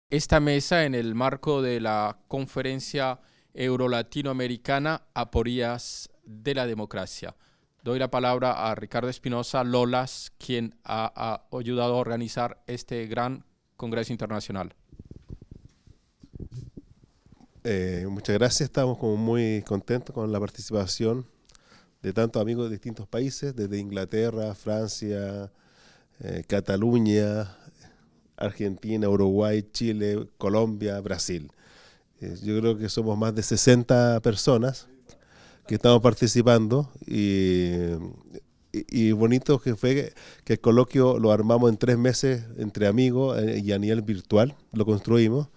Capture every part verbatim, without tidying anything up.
esta mesa en el marco de la conferencia euro-latinoamericana Aporías de la Democracia. Doy la palabra a Ricardo Espinosa Lolas, quien ha, ha ayudado a organizar este gran congreso internacional. Eh, muchas gracias, estamos como muy contentos con la participación de tantos amigos de distintos países, desde Inglaterra, Francia, eh, Cataluña, Argentina, Uruguay, Chile, Colombia, Brasil. Eh, yo creo que somos más de sesenta personas que estamos participando y, y, y bonito que fue que, que el coloquio lo armamos en tres meses entre amigos eh, y a nivel virtual, lo construimos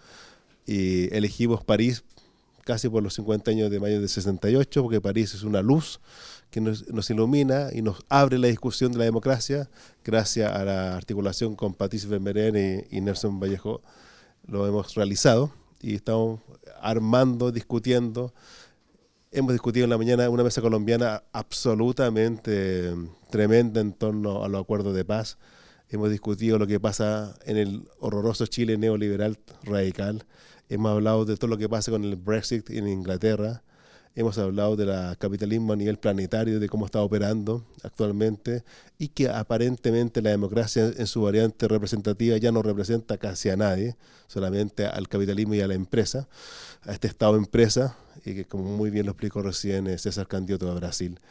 y elegimos París casi por los cincuenta años de mayo de sesenta y ocho, porque París es una luz que nos, nos ilumina y nos abre la discusión de la democracia, gracias a la articulación con Patrice Vermeulen y, y Nelson Vallejo lo hemos realizado y estamos armando, discutiendo. Hemos discutido en la mañana una mesa colombiana absolutamente tremenda en torno a los acuerdos de paz. Hemos discutido lo que pasa en el horroroso Chile neoliberal radical. Hemos hablado de todo lo que pasa con el Brexit en Inglaterra. Hemos hablado del capitalismo a nivel planetario, de cómo está operando actualmente y que aparentemente la democracia en su variante representativa ya no representa casi a nadie, solamente al capitalismo y a la empresa, a este Estado-empresa, y que como muy bien lo explicó recién César Candiotto de Brasil.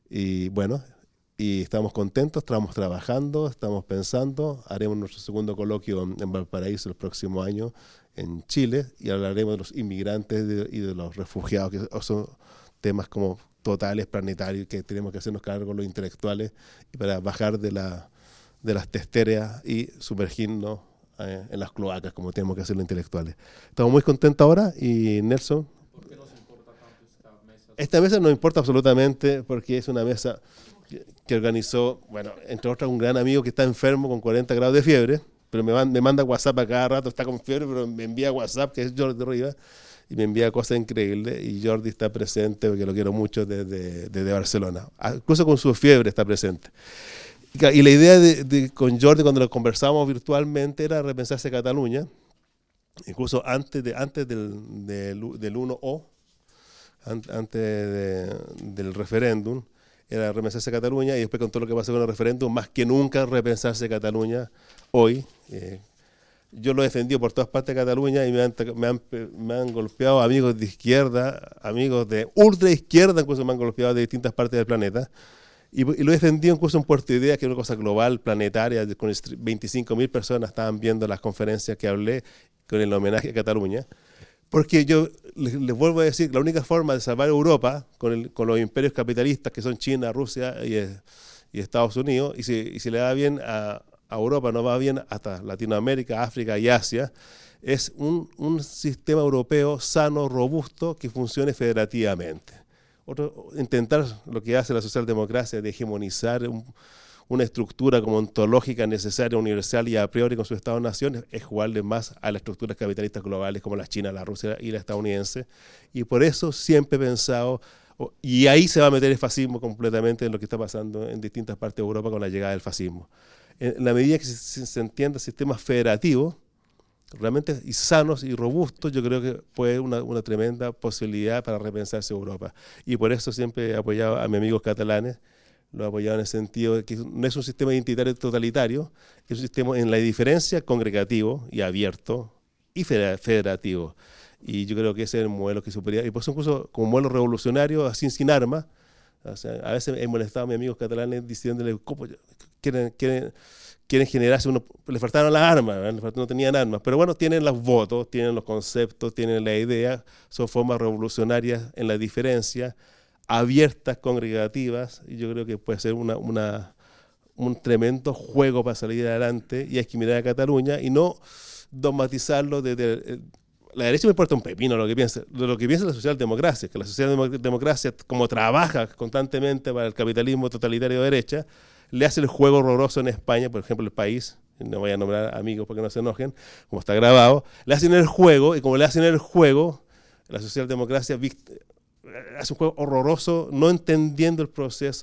Y bueno, y estamos contentos, estamos trabajando, estamos pensando, haremos nuestro segundo coloquio en Valparaíso el próximo año en Chile y hablaremos de los inmigrantes de, y de los refugiados, que son temas como totales, planetarios, que tenemos que hacernos cargo los intelectuales y para bajar de, la, de las testeras y sumergirnos eh, en las cloacas como tenemos que hacer los intelectuales. Estamos muy contentos ahora y Nelson. ¿Por qué nos importa tanto esta mesa? Esta mesa nos importa absolutamente porque es una mesa que, que organizó, bueno, entre otras un gran amigo que está enfermo con cuarenta grados de fiebre, pero me, man, me manda WhatsApp a cada rato, está con fiebre, pero me envía WhatsApp, que es Jordi Rivas, y me envía cosas increíbles, y Jordi está presente, porque lo quiero mucho desde, desde Barcelona. Incluso con su fiebre está presente. Y la idea de, de, con Jordi, cuando lo conversamos virtualmente, era repensarse Cataluña, incluso antes, de, antes del, del, del uno O, antes de, del referéndum, era repensarse Cataluña, y después con todo lo que pasó con el referéndum, más que nunca repensarse Cataluña hoy. Eh, yo lo he defendido por todas partes de Cataluña y me han, me, han, me han golpeado amigos de izquierda, amigos de ultra izquierda, incluso me han golpeado de distintas partes del planeta. Y, y lo he defendido incluso en Puerto Idea, que es una cosa global, planetaria, con veinticinco mil personas estaban viendo las conferencias que hablé con el homenaje a Cataluña. Porque yo les, les vuelvo a decir que la única forma de salvar Europa con, el, con los imperios capitalistas que son China, Rusia y, y Estados Unidos, y si, y si le da bien a, a Europa, no va bien hasta Latinoamérica, África y Asia, es un, un sistema europeo sano, robusto, que funcione federativamente. Otro, intentar lo que hace la socialdemocracia de hegemonizar un, una estructura como ontológica, necesaria, universal y a priori con sus Estados-naciones, es jugarle más a las estructuras capitalistas globales como la China, la Rusia y la estadounidense. Y por eso siempre he pensado, y ahí se va a meter el fascismo completamente en lo que está pasando en distintas partes de Europa con la llegada del fascismo. En la medida que se, se entienda sistemas federativos, realmente y sanos y robustos, yo creo que puede una, una tremenda posibilidad para repensarse Europa. Y por eso siempre he apoyado a mis amigos catalanes, lo he apoyado en el sentido de que no es un sistema identitario totalitario, es un sistema en la diferencia congregativo y abierto y federativo. Y yo creo que ese es el modelo que superior. Y por eso incluso como modelo revolucionario, así sin armas, o sea, a veces he molestado a mis amigos catalanes diciéndoles cómo quieren, quieren, quieren generarse uno, les faltaron las armas, ¿verdad? No tenían armas, pero bueno, tienen los votos, tienen los conceptos, tienen la idea, son formas revolucionarias en la diferencia, abiertas, congregativas, y yo creo que puede ser una, una, un tremendo juego para salir adelante, y hay que mirar a Cataluña y no dogmatizarlo desde... La derecha me importa un pepino lo que piensa, lo que piensa la socialdemocracia, que la socialdemocracia, como trabaja constantemente para el capitalismo totalitario de derecha, le hace el juego horroroso en España, por ejemplo, El País, no voy a nombrar amigos porque no se enojen, como está grabado, le hacen el juego, y como le hacen el juego, la socialdemocracia hace un juego horroroso, no entendiendo el proceso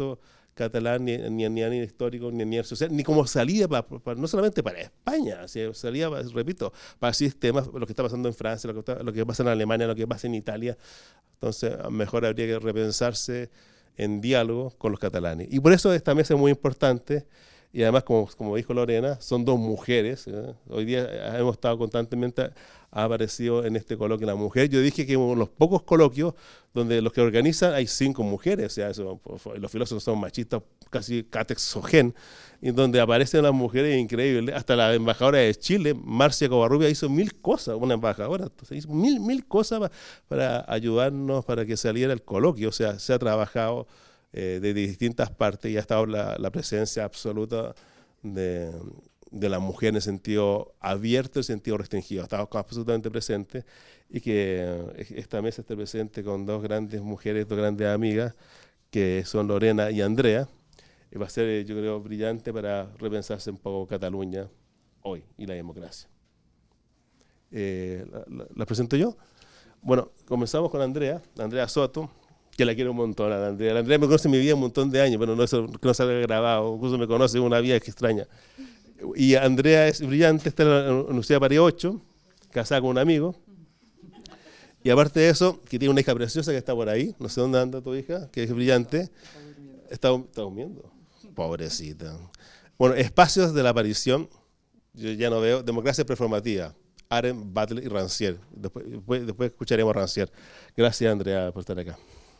catalán, ni, ni, ni a nivel histórico, ni a nivel social, ni como salida, para, para, no solamente para España, sino salida, repito, para sistemas, lo que está pasando en Francia, lo que, está, lo que pasa en Alemania, lo que pasa en Italia. Entonces, mejor habría que repensarse en diálogo con los catalanes. Y por eso esta mesa es muy importante. Y además, como, como dijo Lorena, son dos mujeres. ¿eh? Hoy día hemos estado constantemente, ha aparecido en este coloquio la mujer. Yo dije que en los pocos coloquios donde los que organizan hay cinco mujeres, o sea, eso, los filósofos son machistas, casi catexogen, y donde aparecen las mujeres increíbles. Hasta la embajadora de Chile, Marcia Covarrubia, hizo mil cosas, una embajadora, entonces hizo mil, mil cosas para, para ayudarnos, para que saliera el coloquio. O sea, se ha trabajado Eh, de distintas partes y ha estado la, la presencia absoluta de, de la mujer en el sentido abierto y en el sentido restringido. Ha estado absolutamente presente y que esta mesa esté presente con dos grandes mujeres, dos grandes amigas, que son Lorena y Andrea, y va a ser, yo creo, brillante para repensarse un poco Cataluña hoy y la democracia. Eh, ¿la, la, ¿La presento yo? Bueno, comenzamos con Andrea, Andrea Soto, que la quiero un montón a la Andrea. La Andrea me conoce en mi vida un montón de años, pero no, eso, que no salga grabado, incluso me conoce en una vida que extraña. Y Andrea es brillante, está en la Universidad de París ocho, casada con un amigo. Y aparte de eso, que tiene una hija preciosa que está por ahí, no sé dónde anda tu hija, que es brillante. Está, está durmiendo. Pobrecita. Bueno, espacios de la aparición, yo ya no veo, democracia performativa. Arendt, Butler y Rancière. Después, después, después escucharemos a Rancière. Gracias, Andrea, por estar acá.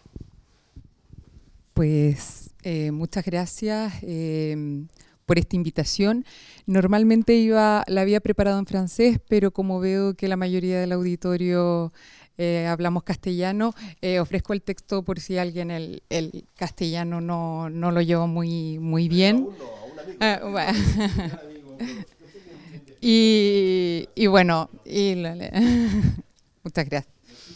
Pues eh, muchas gracias eh, por esta invitación. Normalmente iba, la había preparado en francés, pero como veo que la mayoría del auditorio eh, hablamos castellano, eh, ofrezco el texto por si alguien el, el castellano no, no lo lleva muy, muy bien. Ah, bueno. y, y bueno, y, muchas gracias.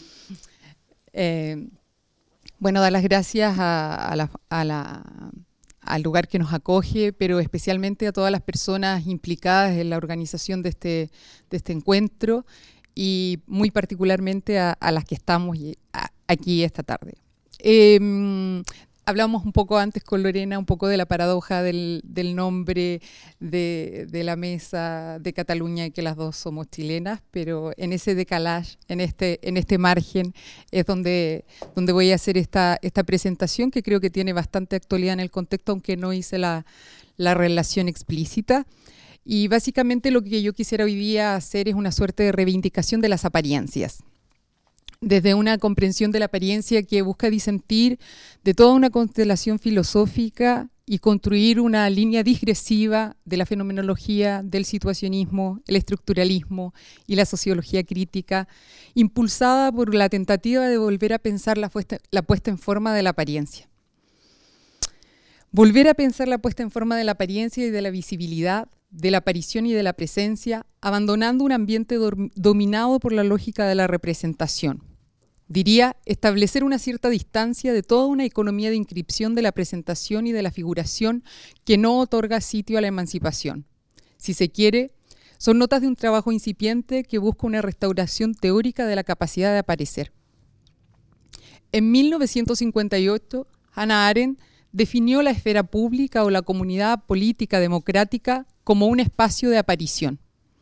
Eh, Bueno, dar las gracias a, a la, a la, al lugar que nos acoge, pero especialmente a todas las personas implicadas en la organización de este, de este encuentro y muy particularmente a, a las que estamos a, aquí esta tarde. Eh, Hablamos un poco antes con Lorena, un poco de la paradoja del, del nombre de, de la mesa de Cataluña y que las dos somos chilenas, pero en ese decalage, en este, en este margen, es donde, donde voy a hacer esta, esta presentación que creo que tiene bastante actualidad en el contexto, aunque no hice la, la relación explícita. Y básicamente lo que yo quisiera hoy día hacer es una suerte de reivindicación de las apariencias. Desde una comprensión de la apariencia que busca disentir de toda una constelación filosófica y construir una línea digresiva de la fenomenología, del situacionismo, el estructuralismo y la sociología crítica, impulsada por la tentativa de volver a pensar la puesta, la puesta en forma de la apariencia. Volver a pensar la puesta en forma de la apariencia y de la visibilidad, de la aparición y de la presencia, abandonando un ambiente dominado por la lógica de la representación. Diría, establecer una cierta distancia de toda una economía de inscripción de la presentación y de la figuración que no otorga sitio a la emancipación. Si se quiere, son notas de un trabajo incipiente que busca una restauración teórica de la capacidad de aparecer. En mil novecientos cincuenta y ocho, Hannah Arendt definió la esfera pública o la comunidad política democrática como un espacio de aparición.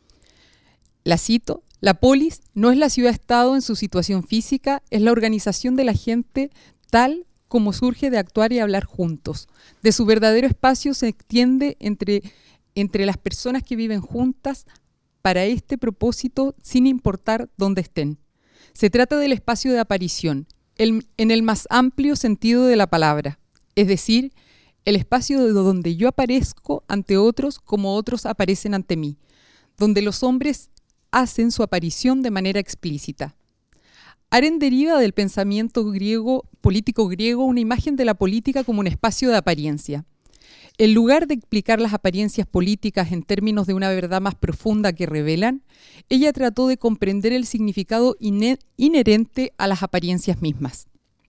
La cito, la polis no es la ciudad-estado en su situación física, es la organización de la gente tal como surge de actuar y hablar juntos. De su verdadero espacio se extiende entre, entre las personas que viven juntas para este propósito sin importar dónde estén. Se trata del espacio de aparición, el, en el más amplio sentido de la palabra, es decir, el espacio de donde yo aparezco ante otros como otros aparecen ante mí, donde los hombres hacen su aparición de manera explícita. Arendt deriva del pensamiento griego, político griego, una imagen de la política como un espacio de apariencia. En lugar de explicar las apariencias políticas en términos de una verdad más profunda que revelan, ella trató de comprender el significado inherente a las apariencias mismas.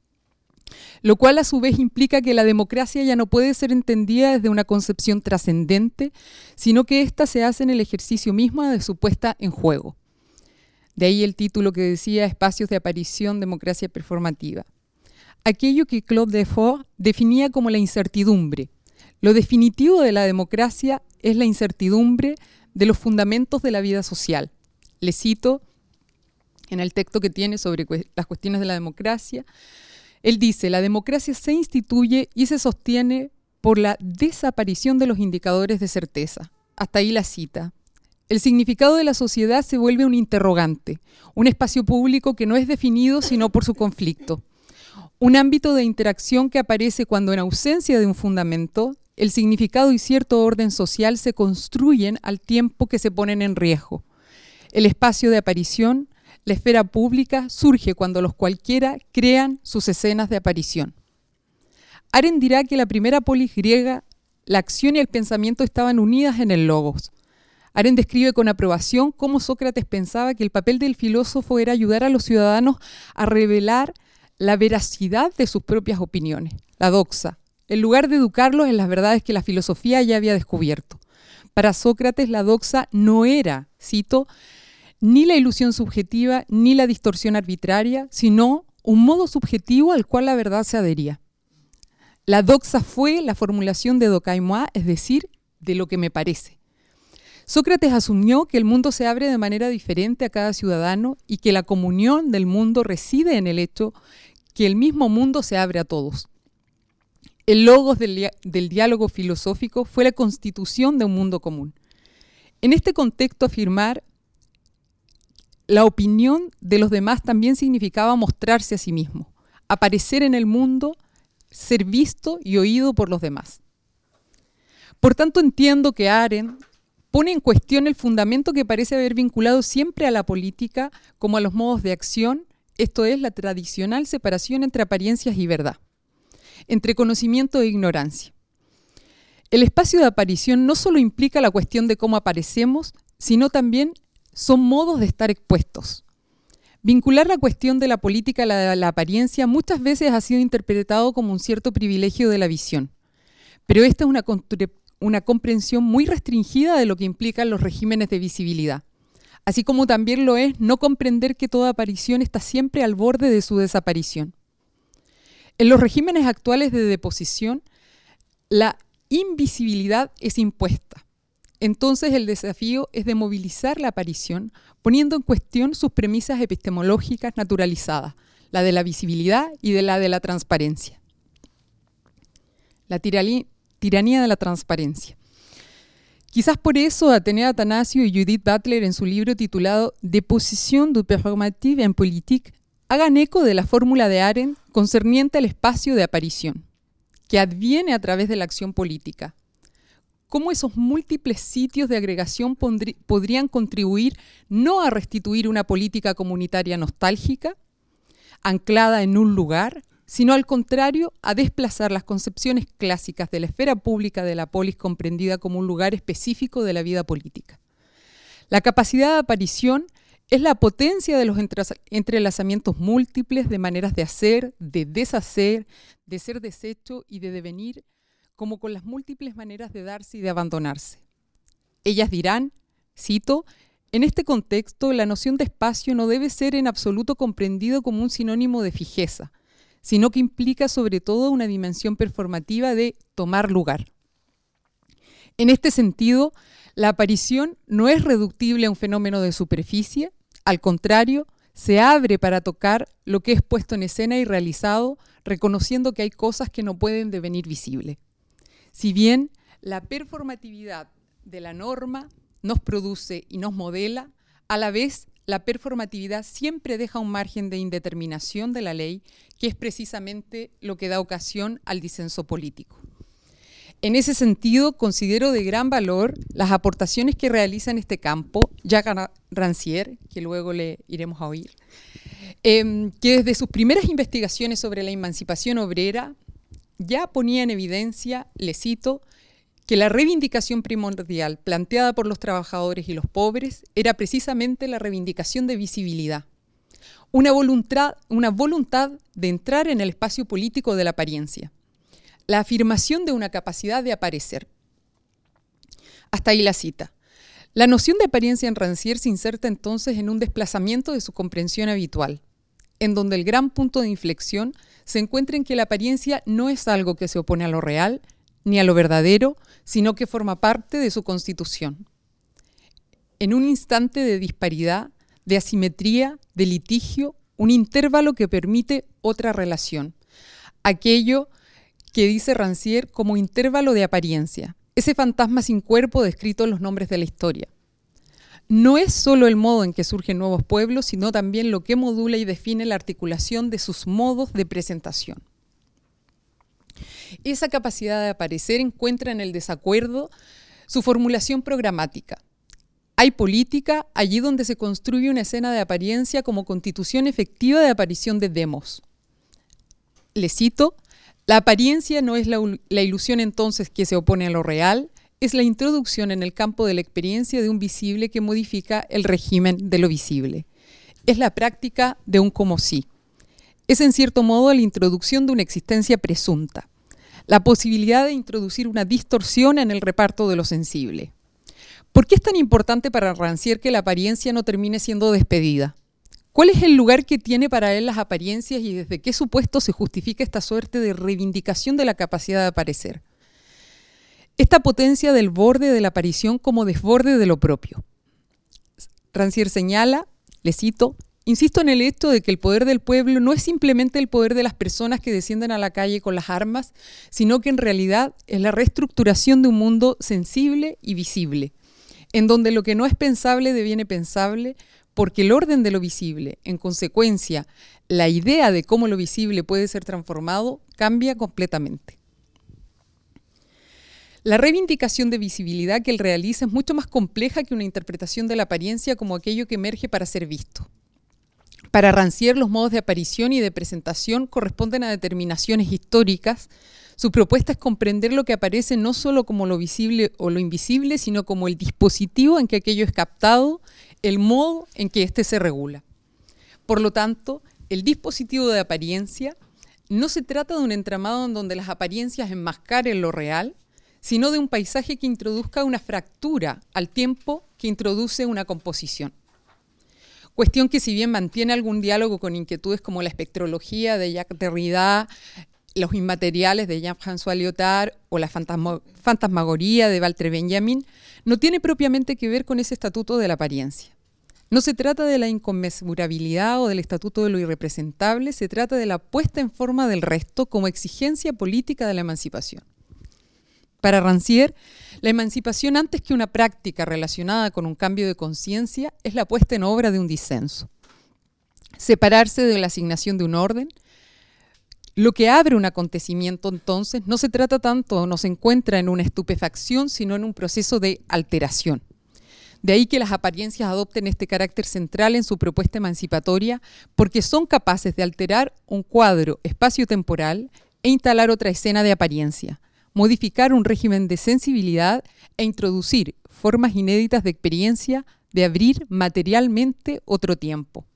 Lo cual a su vez implica que la democracia ya no puede ser entendida desde una concepción trascendente, sino que ésta se hace en el ejercicio mismo de su puesta en juego. De ahí el título que decía Espacios de aparición, democracia performativa. aquello que Claude Lefort definía como la incertidumbre. Lo definitivo de la democracia es la incertidumbre de los fundamentos de la vida social. Le cito en el texto que tiene sobre las cuestiones de la democracia. Él dice, la democracia se instituye y se sostiene por la desaparición de los indicadores de certeza. Hasta ahí la cita. El significado de la sociedad se vuelve un interrogante, un espacio público que no es definido sino por su conflicto. Un ámbito de interacción que aparece cuando, en ausencia de un fundamento, el significado y cierto orden social se construyen al tiempo que se ponen en riesgo. El espacio de aparición, la esfera pública, surge cuando los cualquiera crean sus escenas de aparición. Arendt dirá que la primera polis griega, la acción y el pensamiento estaban unidas en el logos. Arendt describe con aprobación cómo Sócrates pensaba que el papel del filósofo era ayudar a los ciudadanos a revelar la veracidad de sus propias opiniones, la doxa, en lugar de educarlos en las verdades que la filosofía ya había descubierto. Para Sócrates, la doxa no era, cito, ni la ilusión subjetiva ni la distorsión arbitraria, sino un modo subjetivo al cual la verdad se adhería. La doxa fue la formulación de dokai moi, es decir, de lo que me parece. Sócrates asumió que el mundo se abre de manera diferente a cada ciudadano y que la comunión del mundo reside en el hecho que el mismo mundo se abre a todos. El logos del, del diálogo filosófico fue la constitución de un mundo común. En este contexto, afirmar la opinión de los demás también significaba mostrarse a sí mismo, aparecer en el mundo, ser visto y oído por los demás. Por tanto, entiendo que Arendt pone en cuestión el fundamento que parece haber vinculado siempre a la política como a los modos de acción, esto es, la tradicional separación entre apariencias y verdad, entre conocimiento e ignorancia. El espacio de aparición no solo implica la cuestión de cómo aparecemos, sino también son modos de estar expuestos. Vincular la cuestión de la política a la, a la apariencia muchas veces ha sido interpretado como un cierto privilegio de la visión, pero esta es una una comprensión muy restringida de lo que implican los regímenes de visibilidad, así como también lo es no comprender que toda aparición está siempre al borde de su desaparición. En los regímenes actuales de deposición, la invisibilidad es impuesta. Entonces el desafío es de movilizar la aparición, poniendo en cuestión sus premisas epistemológicas naturalizadas, la de la visibilidad y de la de la transparencia. La tiranía Tiranía de la transparencia. Quizás por eso Atenea Attanasio y Judith Butler en su libro titulado Déposition du performative en politique hagan eco de la fórmula de Arendt concerniente al espacio de aparición, que adviene a través de la acción política. Cómo esos múltiples sitios de agregación podrían contribuir no a restituir una política comunitaria nostálgica, anclada en un lugar, sino al contrario, a desplazar las concepciones clásicas de la esfera pública de la polis comprendida como un lugar específico de la vida política. La capacidad de aparición es la potencia de los entrelazamientos múltiples de maneras de hacer, de deshacer, de ser deshecho y de devenir, como con las múltiples maneras de darse y de abandonarse. Ellas dirán, cito, en este contexto la noción de espacio no debe ser en absoluto comprendido como un sinónimo de fijeza, sino que implica sobre todo una dimensión performativa de tomar lugar. En este sentido, la aparición no es reductible a un fenómeno de superficie, al contrario, se abre para tocar lo que es puesto en escena y realizado, reconociendo que hay cosas que no pueden devenir visibles. Si bien la performatividad de la norma nos produce y nos modela, a la vez la performatividad siempre deja un margen de indeterminación de la ley, que es precisamente lo que da ocasión al disenso político. En ese sentido, considero de gran valor las aportaciones que realiza en este campo Jacques Rancière, que luego le iremos a oír, eh, que desde sus primeras investigaciones sobre la emancipación obrera ya ponía en evidencia, le cito, que la reivindicación primordial planteada por los trabajadores y los pobres era precisamente la reivindicación de visibilidad, una voluntad, una voluntad de entrar en el espacio político de la apariencia, la afirmación de una capacidad de aparecer. Hasta ahí la cita. La noción de apariencia en Rancière se inserta entonces en un desplazamiento de su comprensión habitual. en donde el gran punto de inflexión se encuentra en que la apariencia no es algo que se opone a lo real ni a lo verdadero, sino que forma parte de su constitución. En un instante de disparidad, de asimetría, de litigio, un intervalo que permite otra relación. Aquello que dice Rancière como intervalo de apariencia, ese fantasma sin cuerpo descrito en los nombres de la historia. No es solo el modo en que surgen nuevos pueblos, sino también lo que modula y define la articulación de sus modos de presentación. Esa capacidad de aparecer encuentra en el desacuerdo su formulación programática. Hay política allí donde se construye una escena de apariencia como constitución efectiva de aparición de demos. Le cito: la apariencia no es la, la ilusión entonces que se opone a lo real, es la introducción en el campo de la experiencia de un visible que modifica el régimen de lo visible. Es la práctica de un como sí. Es en cierto modo la introducción de una existencia presunta, la posibilidad de introducir una distorsión en el reparto de lo sensible. ¿Por qué es tan importante para Rancière que la apariencia no termine siendo despedida? ¿Cuál es el lugar que tiene para él las apariencias y desde qué supuesto se justifica esta suerte de reivindicación de la capacidad de aparecer? Esta potencia del borde de la aparición como desborde de lo propio. Rancière señala, le cito: insisto en el hecho de que el poder del pueblo no es simplemente el poder de las personas que descienden a la calle con las armas, sino que en realidad es la reestructuración de un mundo sensible y visible, en donde lo que no es pensable deviene pensable, porque el orden de lo visible, en consecuencia, la idea de cómo lo visible puede ser transformado, cambia completamente. La reivindicación de visibilidad que él realiza es mucho más compleja que una interpretación de la apariencia como aquello que emerge para ser visto. Para Rancière, los modos de aparición y de presentación corresponden a determinaciones históricas. Su propuesta es comprender lo que aparece no solo como lo visible o lo invisible, sino como el dispositivo en que aquello es captado, el modo en que éste se regula. Por lo tanto, el dispositivo de apariencia no se trata de un entramado en donde las apariencias enmascaren lo real, sino de un paisaje que introduzca una fractura al tiempo que introduce una composición. Cuestión que, si bien mantiene algún diálogo con inquietudes como la espectrología de Jacques Derrida, los inmateriales de Jean-François Lyotard o la fantasma, fantasmagoría de Walter Benjamin, no tiene propiamente que ver con ese estatuto de la apariencia. No se trata de la inconmensurabilidad o del estatuto de lo irrepresentable, se trata de la puesta en forma del resto como exigencia política de la emancipación. Para Rancière, la emancipación, antes que una práctica relacionada con un cambio de conciencia, es la puesta en obra de un disenso. Separarse de la asignación de un orden, lo que abre un acontecimiento entonces, no se trata tanto, no se encuentra en una estupefacción, sino en un proceso de alteración. De ahí que las apariencias adopten este carácter central en su propuesta emancipatoria, porque son capaces de alterar un cuadro espacio-temporal e instalar otra escena de apariencia, modificar un régimen de sensibilidad e introducir formas inéditas de experiencia, de abrir materialmente otro tiempo.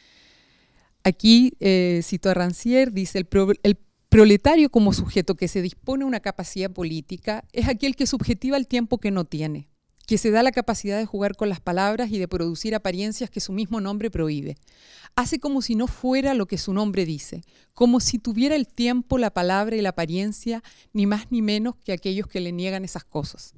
Aquí eh, cito a Rancière, dice: el, pro, el proletario como sujeto que se dispone a una capacidad política es aquel que subjetiva el tiempo que no tiene, que se da la capacidad de jugar con las palabras y de producir apariencias que su mismo nombre prohíbe. Hace como si no fuera lo que su nombre dice, como si tuviera el tiempo, la palabra y la apariencia, ni más ni menos que aquellos que le niegan esas cosas.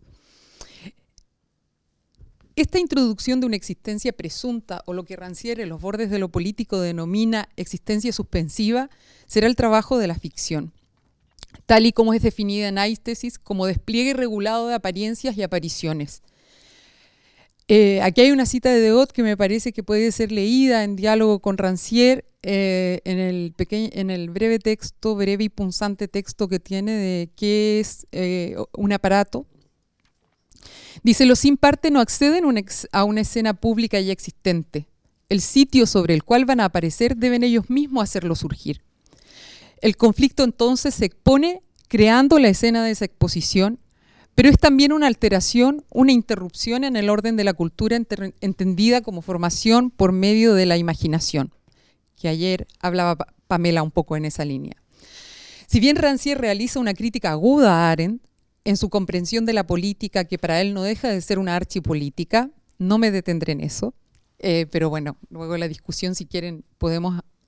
Esta introducción de una existencia presunta, o lo que Rancière en Los bordes de lo político denomina existencia suspensiva, será el trabajo de la ficción, tal y como es definida en Aistesis como despliegue regulado de apariencias y apariciones. Eh, aquí hay una cita de Deotte que me parece que puede ser leída en diálogo con Rancière eh, en, el pequeño, en el breve texto, breve y punzante texto que tiene de qué es eh, un aparato. Dice: los sin parte no acceden un ex, a una escena pública ya existente. El sitio sobre el cual van a aparecer deben ellos mismos hacerlo surgir. El conflicto entonces se expone creando la escena de esa exposición, pero es también una alteración, una interrupción en el orden de la cultura enter, entendida como formación por medio de la imaginación, que ayer hablaba Pamela un poco en esa línea. Si bien Rancière realiza una crítica aguda a Arendt, en su comprensión de la política, que para él no deja de ser una archipolítica, no me detendré en eso, eh, pero bueno, luego en la discusión, si quieren, podemos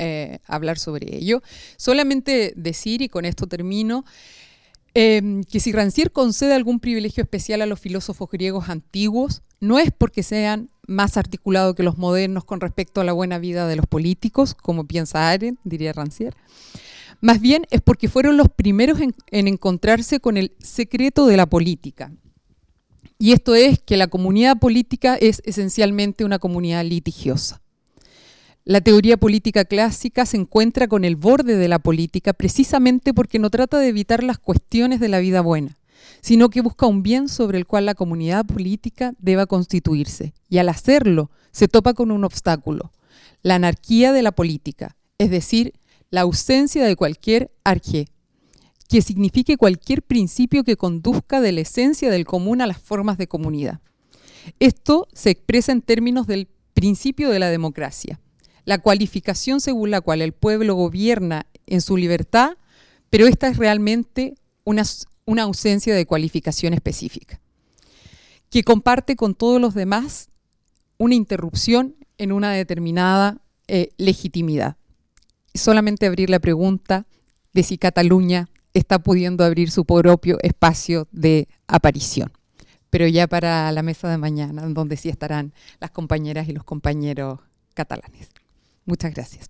eh, hablar sobre ello. Solamente decir, y con esto termino, eh, que si Rancière concede algún privilegio especial a los filósofos griegos antiguos, no es porque sean más articulados que los modernos con respecto a la buena vida de los políticos, como piensa Arendt, diría Rancière. Más bien es porque fueron los primeros en, en encontrarse con el secreto de la política. Y esto es que la comunidad política es esencialmente una comunidad litigiosa. La teoría política clásica se encuentra con el borde de la política precisamente porque no trata de evitar las cuestiones de la vida buena, sino que busca un bien sobre el cual la comunidad política deba constituirse. Y al hacerlo, se topa con un obstáculo, la anarquía de la política, es decir, la ausencia de cualquier arjé, que signifique cualquier principio que conduzca de la esencia del común a las formas de comunidad. Esto se expresa en términos del principio de la democracia, la cualificación según la cual el pueblo gobierna en su libertad, pero esta es realmente una, una ausencia de cualificación específica, que comparte con todos los demás una interrupción en una determinada eh, legitimidad. Solamente abrir la pregunta de si Cataluña está pudiendo abrir su propio espacio de aparición. Pero ya para la mesa de mañana, donde sí estarán las compañeras y los compañeros catalanes. Muchas gracias.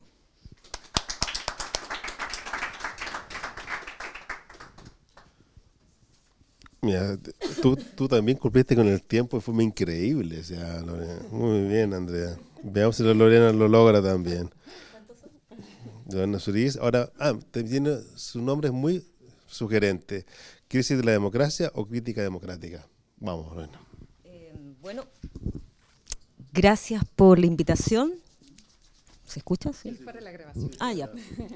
Mira, tú, tú también cumpliste con el tiempo de forma increíble. O sea, Lorena. Muy bien, Andrea. Veamos si Lorena lo logra también. Lorena Zuriz. Ahora, ah, tiene, su nombre es muy sugerente. ¿Crisis de la democracia o crítica democrática? Vamos, Lorena. Eh, bueno, gracias por la invitación. ¿Se escucha? ¿Sí? Es para la grabación. Ah, ya.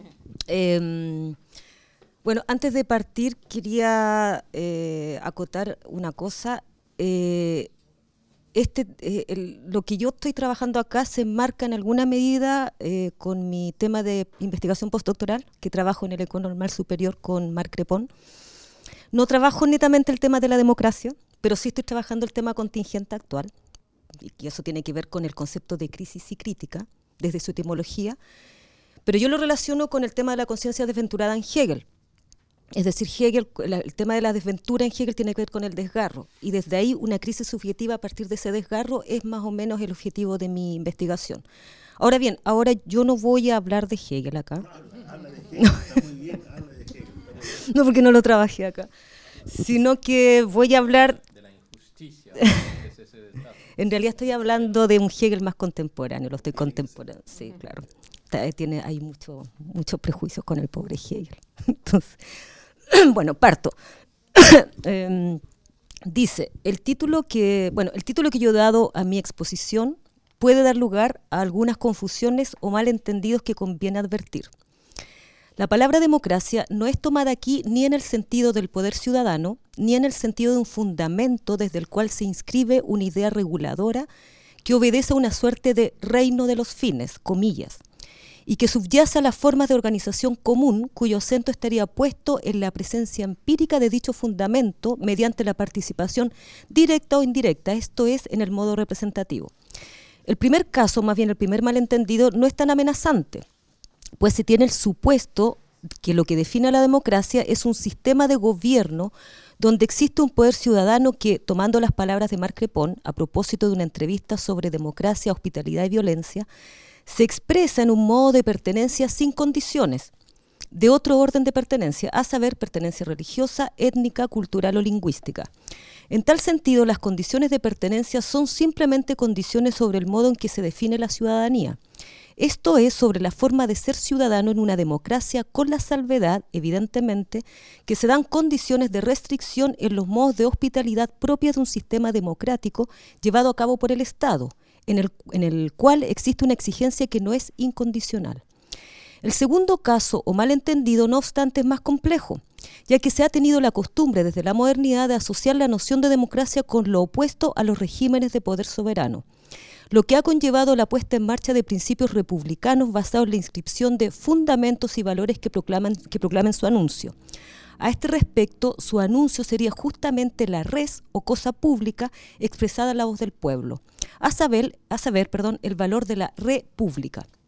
eh, bueno, antes de partir quería eh, acotar una cosa. Eh, este, eh, el, lo que yo estoy trabajando acá se enmarca en alguna medida eh, con mi tema de investigación postdoctoral, que trabajo en el Ecole Normale Superior con Marc Crépon. No trabajo netamente el tema de la democracia, pero sí estoy trabajando el tema contingente actual, y eso tiene que ver con el concepto de crisis y crítica, desde su etimología, pero yo lo relaciono con el tema de la conciencia desventurada en Hegel. Es decir, Hegel, la, el tema de la desventura en Hegel tiene que ver con el desgarro, y desde ahí una crisis subjetiva a partir de ese desgarro es más o menos el objetivo de mi investigación. Ahora bien, ahora yo no voy a hablar de Hegel acá. Habla de Hegel, está muy bien, habla de Hegel. No, porque no lo trabajé acá, sino que voy a hablar... De la injusticia. En realidad estoy hablando de un Hegel más contemporáneo, lo estoy contemporáneo, sí, claro. Tiene, hay mucho, muchos prejuicios con el pobre Hegel. Entonces, bueno, parto. eh, dice, el título que, bueno, el título que yo he dado a mi exposición puede dar lugar a algunas confusiones o malentendidos que conviene advertir. La palabra democracia no es tomada aquí ni en el sentido del poder ciudadano, ni en el sentido de un fundamento desde el cual se inscribe una idea reguladora que obedece a una suerte de reino de los fines, comillas, y que subyace a las formas de organización común cuyo acento estaría puesto en la presencia empírica de dicho fundamento mediante la participación directa o indirecta, esto es, en el modo representativo. El primer caso, más bien el primer malentendido, no es tan amenazante, pues se tiene el supuesto que lo que define a la democracia es un sistema de gobierno donde existe un poder ciudadano que, tomando las palabras de Marc Crépon a propósito de una entrevista sobre democracia, hospitalidad y violencia, se expresa en un modo de pertenencia sin condiciones, de otro orden de pertenencia, a saber, pertenencia religiosa, étnica, cultural o lingüística. En tal sentido, las condiciones de pertenencia son simplemente condiciones sobre el modo en que se define la ciudadanía. Esto es sobre la forma de ser ciudadano en una democracia, con la salvedad, evidentemente, que se dan condiciones de restricción en los modos de hospitalidad propias de un sistema democrático llevado a cabo por el Estado, en el, en el cual existe una exigencia que no es incondicional. El segundo caso, o malentendido, no obstante, es más complejo, ya que se ha tenido la costumbre desde la modernidad de asociar la noción de democracia con lo opuesto a los regímenes de poder soberano, lo que ha conllevado la puesta en marcha de principios republicanos basados en la inscripción de fundamentos y valores que proclaman, que proclamen su anuncio. A este respecto, su anuncio sería justamente la res o cosa pública expresada en la voz del pueblo, a saber, a saber perdón, el valor de la república.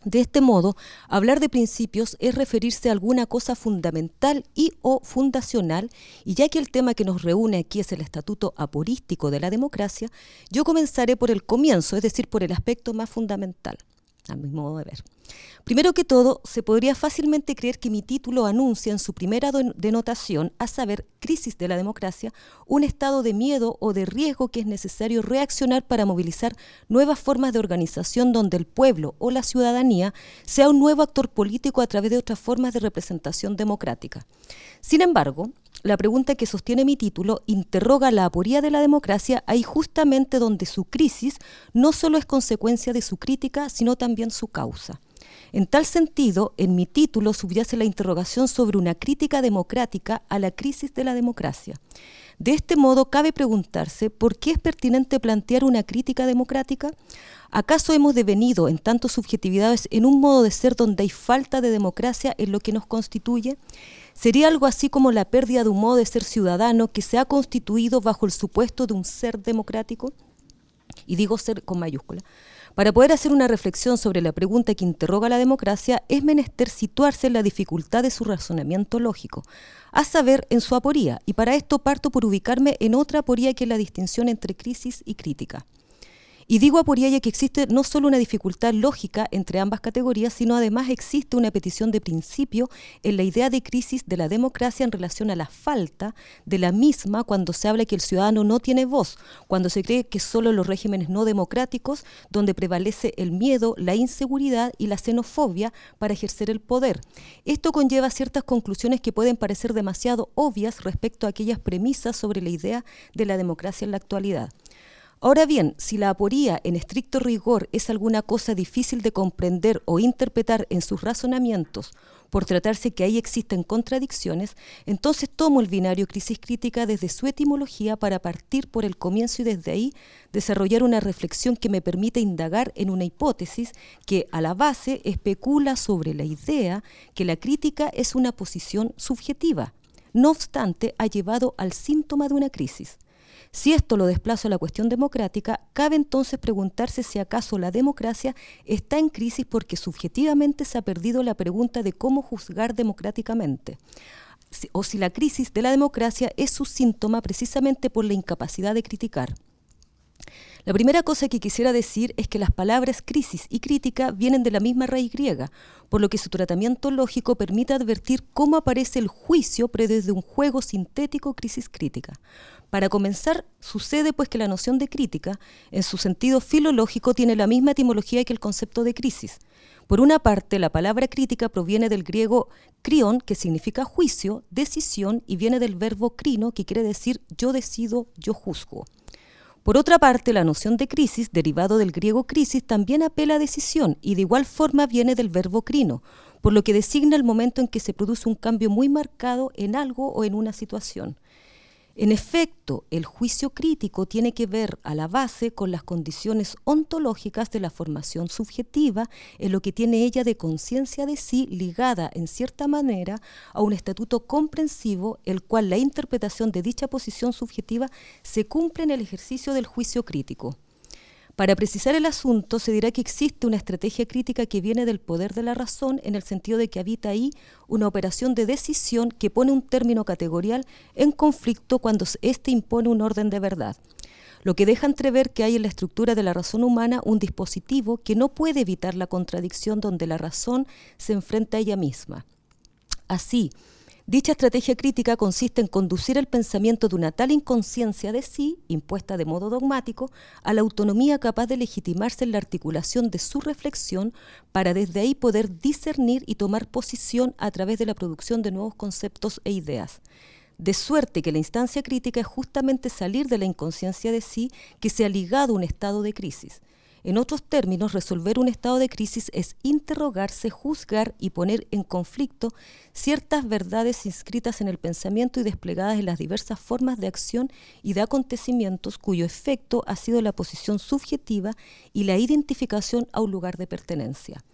De este modo, hablar de principios es referirse a alguna cosa fundamental y o fundacional, y ya que el tema que nos reúne aquí es el estatuto aporístico de la democracia, yo comenzaré por el comienzo, es decir, por el aspecto más fundamental, a mi modo de ver. Primero que todo, se podría fácilmente creer que mi título anuncia en su primera denotación, a saber, crisis de la democracia, un estado de miedo o de riesgo que es necesario reaccionar para movilizar nuevas formas de organización donde el pueblo o la ciudadanía sea un nuevo actor político a través de otras formas de representación democrática. Sin embargo, la pregunta que sostiene mi título interroga la aporía de la democracia ahí justamente donde su crisis no solo es consecuencia de su crítica, sino también su causa. En tal sentido, en mi título subyace la interrogación sobre una crítica democrática a la crisis de la democracia. De este modo, cabe preguntarse por qué es pertinente plantear una crítica democrática. ¿Acaso hemos devenido en tantas subjetividades en un modo de ser donde hay falta de democracia en lo que nos constituye? ¿Sería algo así como la pérdida de un modo de ser ciudadano que se ha constituido bajo el supuesto de un ser democrático? Y digo ser con mayúscula. Para poder hacer una reflexión sobre la pregunta que interroga la democracia, es menester situarse en la dificultad de su razonamiento lógico, a saber, en su aporía, y para esto parto por ubicarme en otra aporía que es la distinción entre crisis y crítica. Y digo aporía ya que existe no solo una dificultad lógica entre ambas categorías, sino además existe una petición de principio en la idea de crisis de la democracia en relación a la falta de la misma cuando se habla que el ciudadano no tiene voz, cuando se cree que solo los regímenes no democráticos, donde prevalece el miedo, la inseguridad y la xenofobia para ejercer el poder. Esto conlleva ciertas conclusiones que pueden parecer demasiado obvias respecto a aquellas premisas sobre la idea de la democracia en la actualidad. Ahora bien, si la aporía en estricto rigor es alguna cosa difícil de comprender o interpretar en sus razonamientos, por tratarse que ahí existen contradicciones, entonces tomo el binario crisis crítica desde su etimología para partir por el comienzo y desde ahí desarrollar una reflexión que me permite indagar en una hipótesis que a la base especula sobre la idea que la crítica es una posición subjetiva. No obstante, ha llevado al síntoma de una crisis. Si esto lo desplazo a la cuestión democrática, cabe entonces preguntarse si acaso la democracia está en crisis porque subjetivamente se ha perdido la pregunta de cómo juzgar democráticamente, o si la crisis de la democracia es su síntoma precisamente por la incapacidad de criticar. La primera cosa que quisiera decir es que las palabras crisis y crítica vienen de la misma raíz griega, por lo que su tratamiento lógico permite advertir cómo aparece el juicio pero desde un juego sintético crisis crítica. Para comenzar, sucede pues que la noción de crítica, en su sentido filológico, tiene la misma etimología que el concepto de crisis. Por una parte, la palabra crítica proviene del griego krion, que significa juicio, decisión, y viene del verbo krino, que quiere decir yo decido, yo juzgo. Por otra parte, la noción de crisis, derivado del griego crisis, también apela a decisión y de igual forma viene del verbo crino, por lo que designa el momento en que se produce un cambio muy marcado en algo o en una situación. En efecto, el juicio crítico tiene que ver a la base con las condiciones ontológicas de la formación subjetiva, en lo que tiene ella de conciencia de sí ligada en cierta manera a un estatuto comprensivo, el cual la interpretación de dicha posición subjetiva se cumple en el ejercicio del juicio crítico. Para precisar el asunto, se dirá que existe una estrategia crítica que viene del poder de la razón, en el sentido de que habita ahí una operación de decisión que pone un término categorial en conflicto cuando éste impone un orden de verdad, lo que deja entrever que hay en la estructura de la razón humana un dispositivo que no puede evitar la contradicción donde la razón se enfrenta a ella misma. Así, dicha estrategia crítica consiste en conducir el pensamiento de una tal inconsciencia de sí, impuesta de modo dogmático, a la autonomía capaz de legitimarse en la articulación de su reflexión para desde ahí poder discernir y tomar posición a través de la producción de nuevos conceptos e ideas. De suerte que la instancia crítica es justamente salir de la inconsciencia de sí que se ha ligado a un estado de crisis. En otros términos, resolver un estado de crisis es interrogarse, juzgar y poner en conflicto ciertas verdades inscritas en el pensamiento y desplegadas en las diversas formas de acción y de acontecimientos cuyo efecto ha sido la posición subjetiva y la identificación a un lugar de pertenencia.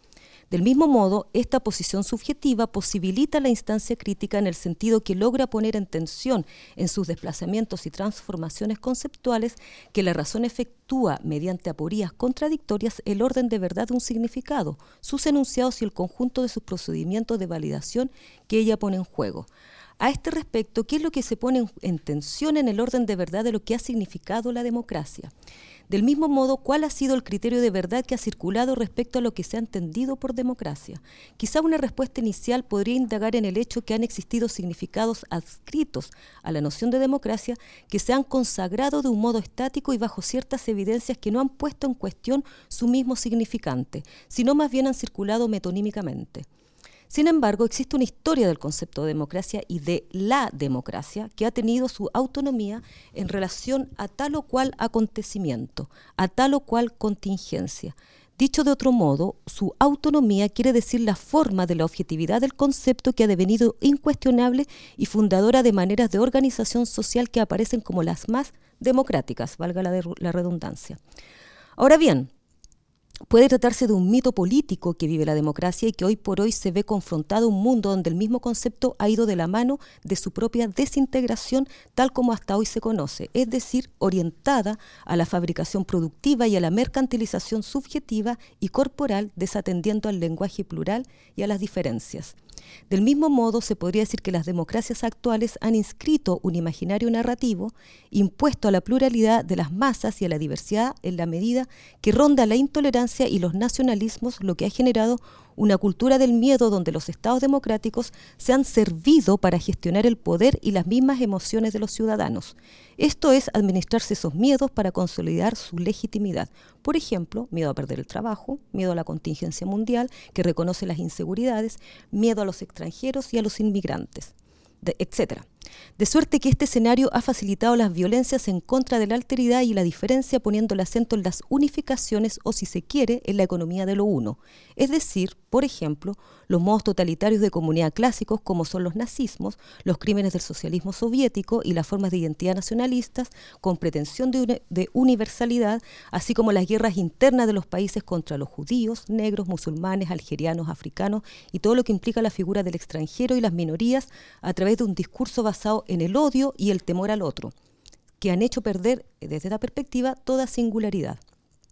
Del mismo modo, esta posición subjetiva posibilita la instancia crítica en el sentido que logra poner en tensión en sus desplazamientos y transformaciones conceptuales que la razón efectúa mediante aporías contradictorias el orden de verdad de un significado, sus enunciados y el conjunto de sus procedimientos de validación que ella pone en juego. A este respecto, ¿qué es lo que se pone en, en tensión en el orden de verdad de lo que ha significado la democracia? Del mismo modo, ¿cuál ha sido el criterio de verdad que ha circulado respecto a lo que se ha entendido por democracia? Quizá una respuesta inicial podría indagar en el hecho que han existido significados adscritos a la noción de democracia que se han consagrado de un modo estático y bajo ciertas evidencias que no han puesto en cuestión su mismo significante, sino más bien han circulado metonímicamente. Sin embargo, existe una historia del concepto de democracia y de la democracia que ha tenido su autonomía en relación a tal o cual acontecimiento, a tal o cual contingencia. Dicho de otro modo, su autonomía quiere decir la forma de la objetividad del concepto que ha devenido incuestionable y fundadora de maneras de organización social que aparecen como las más democráticas, valga la, de, la redundancia. Ahora bien, puede tratarse de un mito político que vive la democracia y que hoy por hoy se ve confrontado a un mundo donde el mismo concepto ha ido de la mano de su propia desintegración tal como hasta hoy se conoce, es decir, orientada a la fabricación productiva y a la mercantilización subjetiva y corporal, desatendiendo al lenguaje plural y a las diferencias. Del mismo modo, se podría decir que las democracias actuales han inscrito un imaginario narrativo impuesto a la pluralidad de las masas y a la diversidad en la medida que ronda la intolerancia y los nacionalismos, lo que ha generado una cultura del miedo donde los estados democráticos se han servido para gestionar el poder y las mismas emociones de los ciudadanos. Esto es administrarse esos miedos para consolidar su legitimidad. Por ejemplo, miedo a perder el trabajo, miedo a la contingencia mundial que reconoce las inseguridades, miedo a los extranjeros y a los inmigrantes, de, etcétera. De suerte que este escenario ha facilitado las violencias en contra de la alteridad y la diferencia, poniendo el acento en las unificaciones o, si se quiere, en la economía de lo uno. Es decir, por ejemplo, los modos totalitarios de comunidad clásicos como son los nazismos, los crímenes del socialismo soviético y las formas de identidad nacionalistas con pretensión de, un, de universalidad, así como las guerras internas de los países contra los judíos, negros, musulmanes, algerianos, africanos y todo lo que implica la figura del extranjero y las minorías a través de un discurso basado en el odio y el temor al otro, que han hecho perder, desde esta perspectiva, toda singularidad.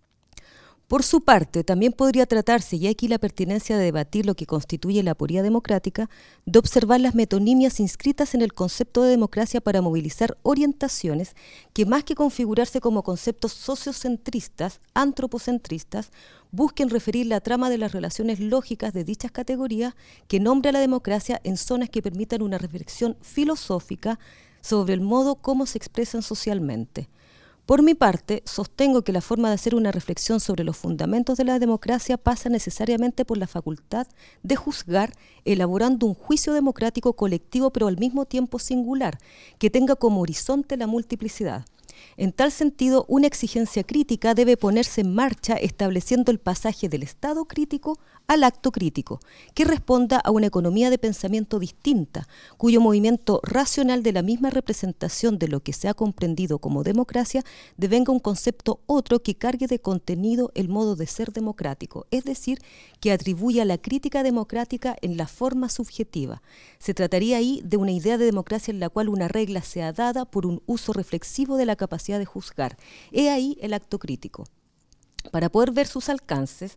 Por su parte, también podría tratarse, y aquí la pertinencia de debatir lo que constituye la aporía democrática, de observar las metonimias inscritas en el concepto de democracia para movilizar orientaciones que, más que configurarse como conceptos sociocentristas, antropocentristas, busquen referir la trama de las relaciones lógicas de dichas categorías que nombra la democracia en zonas que permitan una reflexión filosófica sobre el modo como se expresan socialmente. Por mi parte, sostengo que la forma de hacer una reflexión sobre los fundamentos de la democracia pasa necesariamente por la facultad de juzgar, elaborando un juicio democrático colectivo pero al mismo tiempo singular, que tenga como horizonte la multiplicidad. En tal sentido, una exigencia crítica debe ponerse en marcha estableciendo el pasaje del estado crítico al acto crítico, que responda a una economía de pensamiento distinta, cuyo movimiento racional de la misma representación de lo que se ha comprendido como democracia devenga un concepto otro que cargue de contenido el modo de ser democrático, es decir, que atribuya la crítica democrática en la forma subjetiva. Se trataría ahí de una idea de democracia en la cual una regla sea dada por un uso reflexivo de la capacidad de juzgar. He ahí el acto crítico. Para poder ver sus alcances,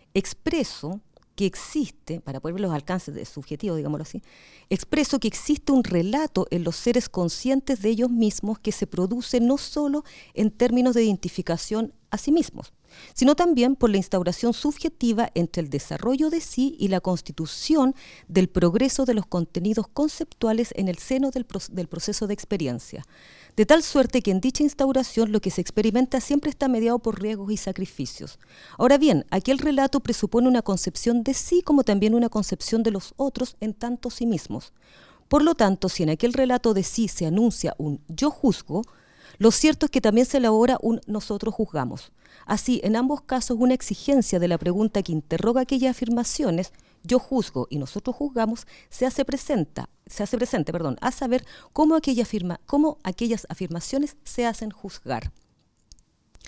expreso que existe, para poder ver los alcances de subjetivo, digámoslo así, expreso que existe un relato en los seres conscientes de ellos mismos que se produce no solo en términos de identificación a sí mismos, sino también por la instauración subjetiva entre el desarrollo de sí y la constitución del progreso de los contenidos conceptuales en el seno del, pro- del proceso de experiencia. De tal suerte que en dicha instauración lo que se experimenta siempre está mediado por riesgos y sacrificios. Ahora bien, aquí el relato presupone una concepción de sí como también una concepción de los otros en tanto sí mismos. Por lo tanto, si en aquel relato de sí se anuncia un yo juzgo, lo cierto es que también se elabora un nosotros juzgamos. Así, en ambos casos, una exigencia de la pregunta que interroga aquellas afirmaciones, yo juzgo y nosotros juzgamos, se hace, presenta, se hace presente, perdón, a saber cómo, aquella afirma, cómo aquellas afirmaciones se hacen juzgar.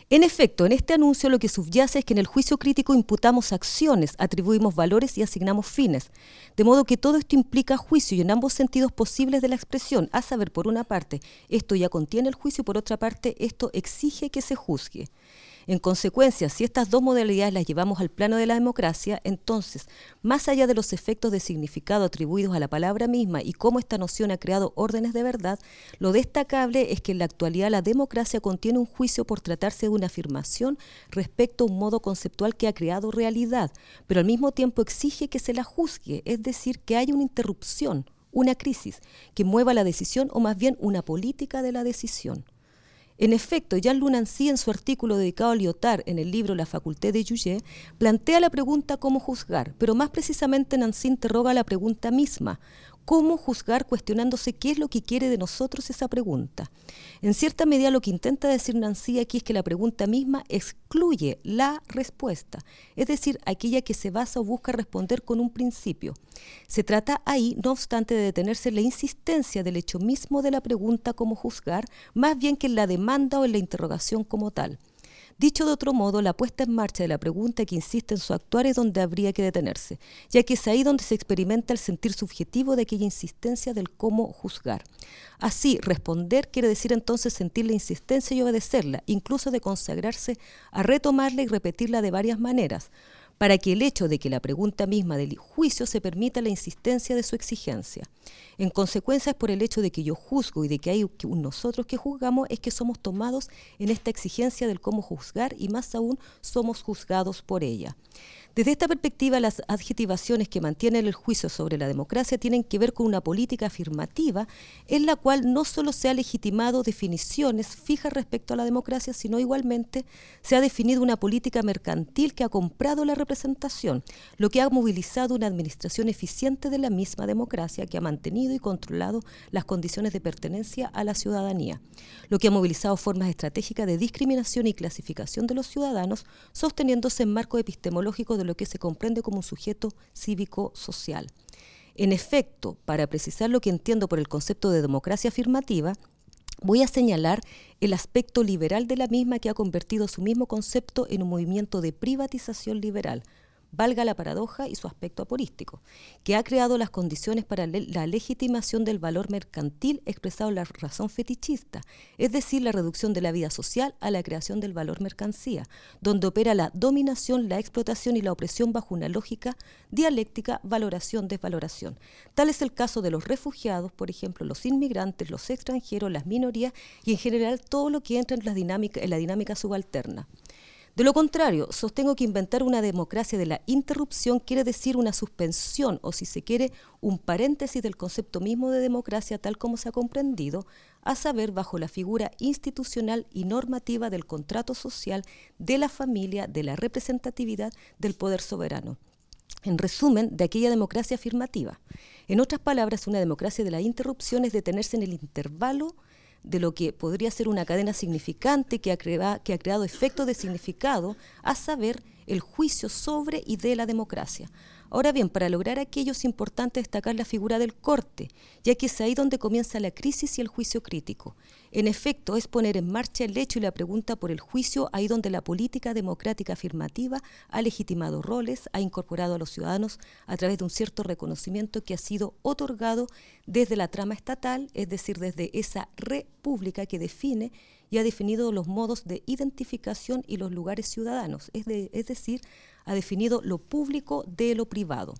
En efecto, en este anuncio lo que subyace es que en el juicio crítico imputamos acciones, atribuimos valores y asignamos fines. De modo que todo esto implica juicio y en ambos sentidos posibles de la expresión, a saber, por una parte, esto ya contiene el juicio y por otra parte, esto exige que se juzgue. En consecuencia, si estas dos modalidades las llevamos al plano de la democracia, entonces, más allá de los efectos de significado atribuidos a la palabra misma y cómo esta noción ha creado órdenes de verdad, lo destacable es que en la actualidad la democracia contiene un juicio por tratarse de una afirmación respecto a un modo conceptual que ha creado realidad, pero al mismo tiempo exige que se la juzgue, es decir, que haya una interrupción, una crisis, que mueva la decisión o más bien una política de la decisión. En efecto, Jean-Loup Nancy, en su artículo dedicado a Lyotard en el libro La faculté de juger, plantea la pregunta ¿cómo juzgar? Pero más precisamente Nancy interroga la pregunta misma. ¿Cómo juzgar cuestionándose qué es lo que quiere de nosotros esa pregunta? En cierta medida lo que intenta decir Nancy aquí es que la pregunta misma excluye la respuesta, es decir, aquella que se basa o busca responder con un principio. Se trata ahí, no obstante, de detenerse en la insistencia del hecho mismo de la pregunta cómo juzgar, más bien que en la demanda o en la interrogación como tal. Dicho de otro modo, la puesta en marcha de la pregunta que insiste en su actuar es donde habría que detenerse, ya que es ahí donde se experimenta el sentir subjetivo de aquella insistencia del cómo juzgar. Así, responder quiere decir entonces sentir la insistencia y obedecerla, incluso de consagrarse a retomarla y repetirla de varias maneras, para que el hecho de que la pregunta misma del juicio se permita la insistencia de su exigencia. En consecuencia, es por el hecho de que yo juzgo y de que hay un nosotros que juzgamos, es que somos tomados en esta exigencia del cómo juzgar y más aún somos juzgados por ella. Desde esta perspectiva, las adjetivaciones que mantienen el juicio sobre la democracia tienen que ver con una política afirmativa en la cual no solo se ha legitimado definiciones fijas respecto a la democracia, sino igualmente se ha definido una política mercantil que ha comprado la representación, lo que ha movilizado una administración eficiente de la misma democracia que ha mantenido y controlado las condiciones de pertenencia a la ciudadanía, lo que ha movilizado formas estratégicas de discriminación y clasificación de los ciudadanos, sosteniéndose en marco epistemológico de lo que se comprende como un sujeto cívico-social. En efecto, para precisar lo que entiendo por el concepto de democracia afirmativa, voy a señalar el aspecto liberal de la misma que ha convertido su mismo concepto en un movimiento de privatización liberal, valga la paradoja y su aspecto aporístico, que ha creado las condiciones para le- la legitimación del valor mercantil expresado en la razón fetichista, es decir, la reducción de la vida social a la creación del valor mercancía, donde opera la dominación, la explotación y la opresión bajo una lógica dialéctica valoración-desvaloración. Tal es el caso de los refugiados, por ejemplo, los inmigrantes, los extranjeros, las minorías y en general todo lo que entra en la dinámica, en la dinámica subalterna. De lo contrario, sostengo que inventar una democracia de la interrupción quiere decir una suspensión o, si se quiere, un paréntesis del concepto mismo de democracia tal como se ha comprendido, a saber, bajo la figura institucional y normativa del contrato social, de la familia, de la representatividad, del poder soberano. En resumen, de aquella democracia afirmativa. En otras palabras, una democracia de la interrupción es detenerse en el intervalo de lo que podría ser una cadena significante que ha, crea, que ha creado efectos de significado, a saber, el juicio sobre y de la democracia. Ahora bien, para lograr aquello es importante destacar la figura del corte, ya que es ahí donde comienza la crisis y el juicio crítico. En efecto, es poner en marcha el hecho y la pregunta por el juicio, ahí donde la política democrática afirmativa ha legitimado roles, ha incorporado a los ciudadanos a través de un cierto reconocimiento que ha sido otorgado desde la trama estatal, es decir, desde esa república que define y ha definido los modos de identificación y los lugares ciudadanos, es, de, es decir, ha definido lo público de lo privado.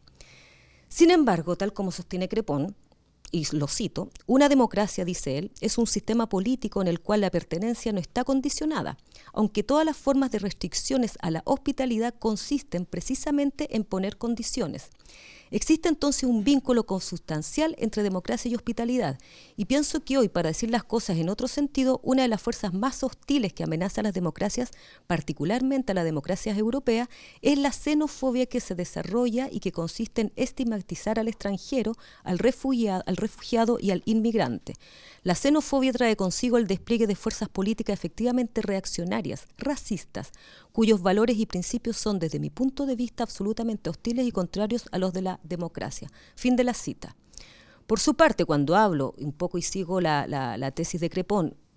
Sin embargo, tal como sostiene Crepon, y lo cito, una democracia, dice él, es un sistema político en el cual la pertenencia no está condicionada, aunque todas las formas de restricciones a la hospitalidad consisten precisamente en poner condiciones. Existe entonces un vínculo consustancial entre democracia y hospitalidad, y pienso que hoy, para decir las cosas en otro sentido, una de las fuerzas más hostiles que amenaza a las democracias, particularmente a las democracias europeas, es la xenofobia que se desarrolla y que consiste en estigmatizar al extranjero, al refugiado, al refugiado y al inmigrante. La xenofobia trae consigo el despliegue de fuerzas políticas efectivamente reaccionarias, racistas, cuyos valores y principios son, desde mi punto de vista, absolutamente hostiles y contrarios a los de la democracia. Fin de la cita. Por su parte, cuando hablo un poco y sigo la, la, la tesis de Crepon,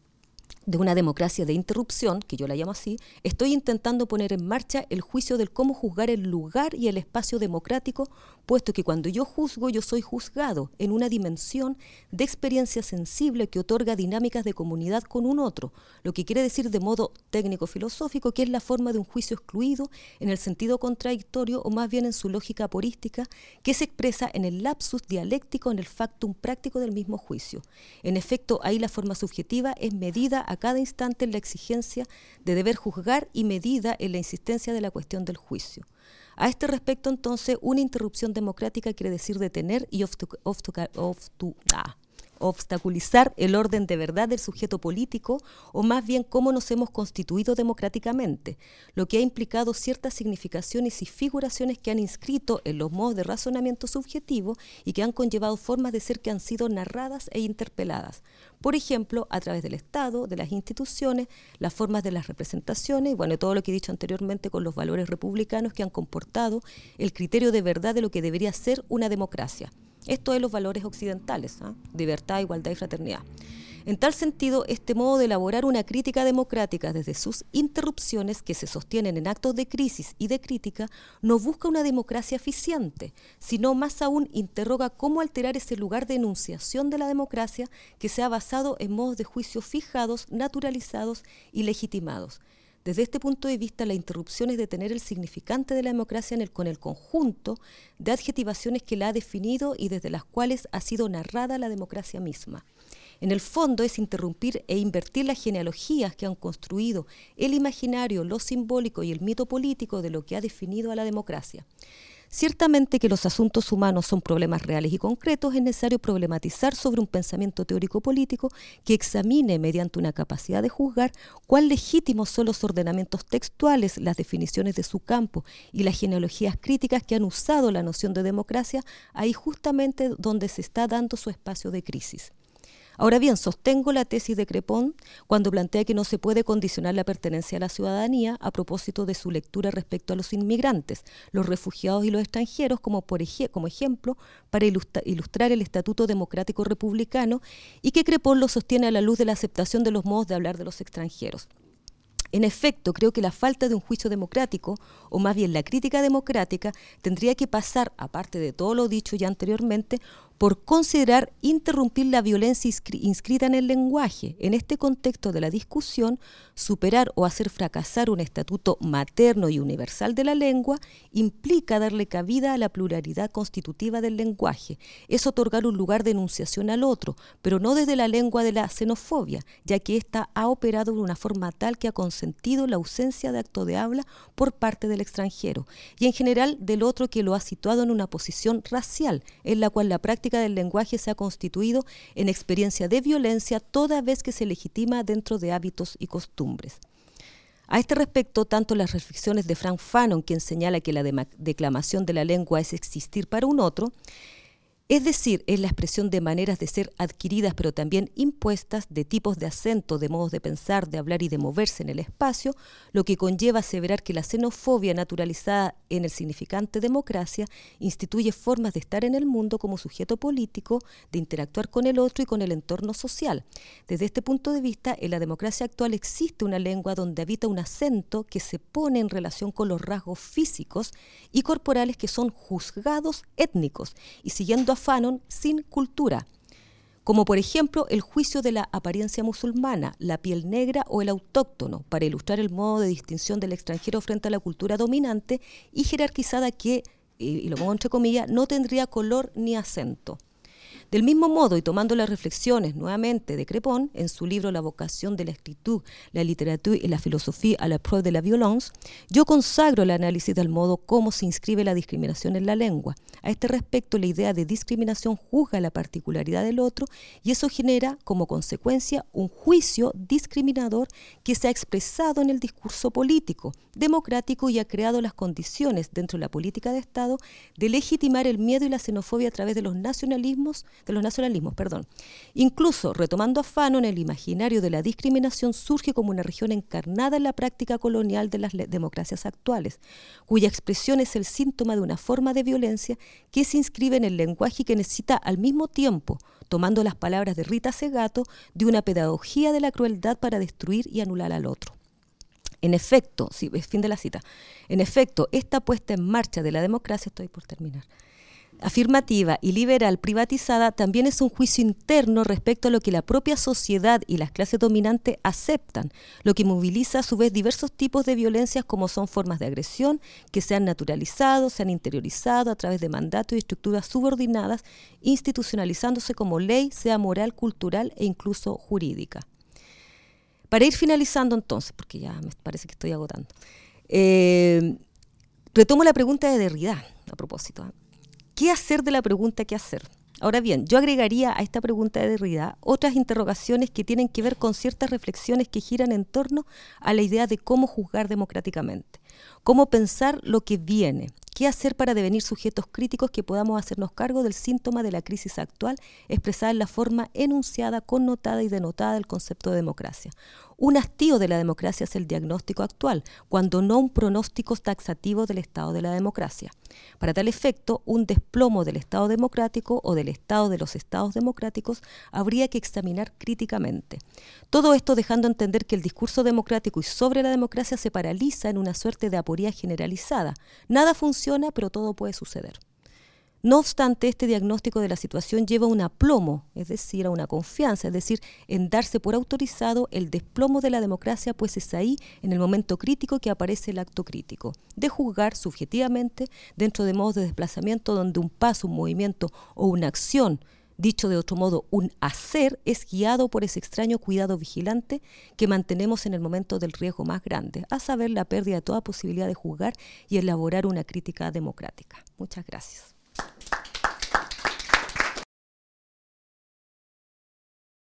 de una democracia de interrupción, que yo la llamo así, estoy intentando poner en marcha el juicio del cómo juzgar el lugar y el espacio democrático, puesto que cuando yo juzgo, yo soy juzgado en una dimensión de experiencia sensible que otorga dinámicas de comunidad con un otro, lo que quiere decir de modo técnico-filosófico que es la forma de un juicio excluido en el sentido contradictorio o más bien en su lógica aporística, que se expresa en el lapsus dialéctico, en el factum práctico del mismo juicio. En efecto, ahí la forma subjetiva es medida a cada instante en la exigencia de deber juzgar y medida en la insistencia de la cuestión del juicio. A este respecto, entonces, una interrupción democrática quiere decir detener y obstu- obstu- obstu- ah, obstaculizar el orden de verdad del sujeto político, o más bien cómo nos hemos constituido democráticamente, lo que ha implicado ciertas significaciones y figuraciones que han inscrito en los modos de razonamiento subjetivo y que han conllevado formas de ser que han sido narradas e interpeladas. Por ejemplo, a través del Estado, de las instituciones, las formas de las representaciones, y bueno, todo lo que he dicho anteriormente con los valores republicanos que han comportado el criterio de verdad de lo que debería ser una democracia. Esto es los valores occidentales, ¿eh? Libertad, igualdad y fraternidad. En tal sentido, este modo de elaborar una crítica democrática desde sus interrupciones que se sostienen en actos de crisis y de crítica no busca una democracia eficiente, sino más aún interroga cómo alterar ese lugar de enunciación de la democracia que se ha basado en modos de juicio fijados, naturalizados y legitimados. Desde este punto de vista, la interrupción es detener el significante de la democracia en el, con el conjunto de adjetivaciones que la ha definido y desde las cuales ha sido narrada la democracia misma. En el fondo es interrumpir e invertir las genealogías que han construido el imaginario, lo simbólico y el mito político de lo que ha definido a la democracia. Ciertamente que los asuntos humanos son problemas reales y concretos, es necesario problematizar sobre un pensamiento teórico político que examine mediante una capacidad de juzgar cuán legítimos son los ordenamientos textuales, las definiciones de su campo y las genealogías críticas que han usado la noción de democracia, ahí justamente donde se está dando su espacio de crisis. Ahora bien, sostengo la tesis de Crepon cuando plantea que no se puede condicionar la pertenencia a la ciudadanía a propósito de su lectura respecto a los inmigrantes, los refugiados y los extranjeros como, por ej- como ejemplo para ilustra- ilustrar el Estatuto Democrático Republicano, y que Crepon lo sostiene a la luz de la aceptación de los modos de hablar de los extranjeros. En efecto, creo que la falta de un juicio democrático, o más bien la crítica democrática, tendría que pasar, aparte de todo lo dicho ya anteriormente, por considerar interrumpir la violencia inscri- inscrita en el lenguaje. En este contexto de la discusión, superar o hacer fracasar un estatuto materno y universal de la lengua implica darle cabida a la pluralidad constitutiva del lenguaje. Es otorgar un lugar de enunciación al otro, pero no desde la lengua de la xenofobia, ya que ésta ha operado de una forma tal que ha consentido la ausencia de acto de habla por parte del extranjero, y en general del otro, que lo ha situado en una posición racial, en la cual la práctica del lenguaje se ha constituido en experiencia de violencia toda vez que se legitima dentro de hábitos y costumbres. A este respecto, tanto las reflexiones de Frank Fanon, quien señala que la de- declamación de la lengua es existir para un otro, es decir, es la expresión de maneras de ser adquiridas pero también impuestas, de tipos de acento, de modos de pensar, de hablar y de moverse en el espacio, lo que conlleva aseverar que la xenofobia naturalizada en el significante democracia instituye formas de estar en el mundo como sujeto político, de interactuar con el otro y con el entorno social. Desde este punto de vista, en la democracia actual existe una lengua donde habita un acento que se pone en relación con los rasgos físicos y corporales que son juzgados étnicos y, siguiendo a Fanon, sin cultura, como por ejemplo el juicio de la apariencia musulmana, la piel negra o el autóctono, para ilustrar el modo de distinción del extranjero frente a la cultura dominante y jerarquizada que, y lo pongo entre comillas, no tendría color ni acento. Del mismo modo, y tomando las reflexiones nuevamente de Crepon en su libro La vocación de la escritura, la literatura y la filosofía a la preuve de la violence, yo consagro el análisis del modo cómo se inscribe la discriminación en la lengua. A este respecto, la idea de discriminación juzga la particularidad del otro y eso genera como consecuencia un juicio discriminador que se ha expresado en el discurso político, democrático, y ha creado las condiciones dentro de la política de Estado de legitimar el miedo y la xenofobia a través de los nacionalismos, de los nacionalismos, perdón. Incluso, retomando a Fanon, el imaginario de la discriminación surge como una región encarnada en la práctica colonial de las democracias actuales, cuya expresión es el síntoma de una forma de violencia que se inscribe en el lenguaje y que necesita al mismo tiempo, tomando las palabras de Rita Segato, de una pedagogía de la crueldad para destruir y anular al otro. En efecto, sí, es fin de la cita, en efecto, esta puesta en marcha de la democracia, estoy por terminar, afirmativa y liberal privatizada también es un juicio interno respecto a lo que la propia sociedad y las clases dominantes aceptan, lo que moviliza a su vez diversos tipos de violencias como son formas de agresión que se han naturalizado, se han interiorizado a través de mandatos y estructuras subordinadas, institucionalizándose como ley, sea moral, cultural e incluso jurídica. Para ir finalizando entonces, porque ya me parece que estoy agotando, eh, retomo la pregunta de Derrida a propósito, ¿eh? ¿Qué hacer de la pregunta qué hacer? Ahora bien, yo agregaría a esta pregunta de Derrida otras interrogaciones que tienen que ver con ciertas reflexiones que giran en torno a la idea de cómo juzgar democráticamente, cómo pensar lo que viene, qué hacer para devenir sujetos críticos que podamos hacernos cargo del síntoma de la crisis actual expresada en la forma enunciada, connotada y denotada del concepto de democracia. Un hastío de la democracia es el diagnóstico actual, cuando no un pronóstico taxativo del estado de la democracia. Para tal efecto, un desplomo del Estado democrático o del estado de los estados democráticos habría que examinar críticamente. Todo esto dejando entender que el discurso democrático y sobre la democracia se paraliza en una suerte de aporía generalizada. Nada funciona, pero todo puede suceder. No obstante, este diagnóstico de la situación lleva a un aplomo, es decir, a una confianza, es decir, en darse por autorizado el desplomo de la democracia, pues es ahí, en el momento crítico, que aparece el acto crítico, de juzgar subjetivamente dentro de modos de desplazamiento donde un paso, un movimiento o una acción, dicho de otro modo, un hacer, es guiado por ese extraño cuidado vigilante que mantenemos en el momento del riesgo más grande, a saber, la pérdida de toda posibilidad de juzgar y elaborar una crítica democrática. Muchas gracias.